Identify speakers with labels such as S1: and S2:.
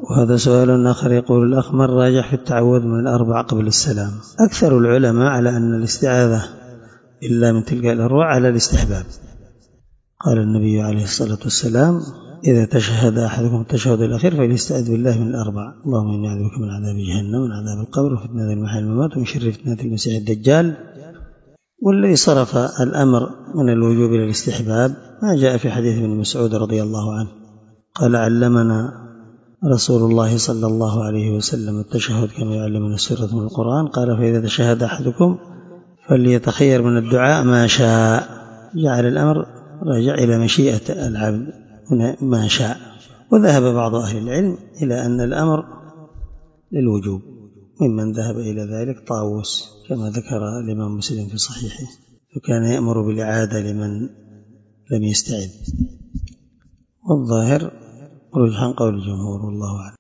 S1: وهذا سؤال آخر يقول الأخ: ما الراجح في التعوذ من الأربع قبل السلام؟ أكثر العلماء على أن الاستعاذة إلا من تلك الأرواح على الاستحباب. قال النبي عليه الصلاة والسلام: إذا تشهد أحدكم التشهد الأخير فليستعذ بالله من الأربع: اللهم إني أعوذ بك من عذاب جهنم ومن عذاب القبر وفتنة المحيا والممات ومن شر فتنة المسيح الدجال. والذي صرف الأمر من الوجوب إلى الاستحباب ما جاء في حديث ابن مسعود رضي الله عنه قال: علمنا رسول الله صلى الله عليه وسلم التشهد كما يعلمنا السورة من القرآن. قال: فإذا تشهد أحدكم فليتخير من الدعاء ما شاء. جعل الأمر راجع إلى مشيئة العبد ما شاء. وذهب بعض أهل العلم إلى أن الأمر للوجوب، ممن ذهب إلى ذلك طاووس كما ذكر الإمام مسلم في صحيحه، وكان يأمر بالإعادة لمن لم يستعد. والظاهر رجحان قول الجمهور والله أعلم.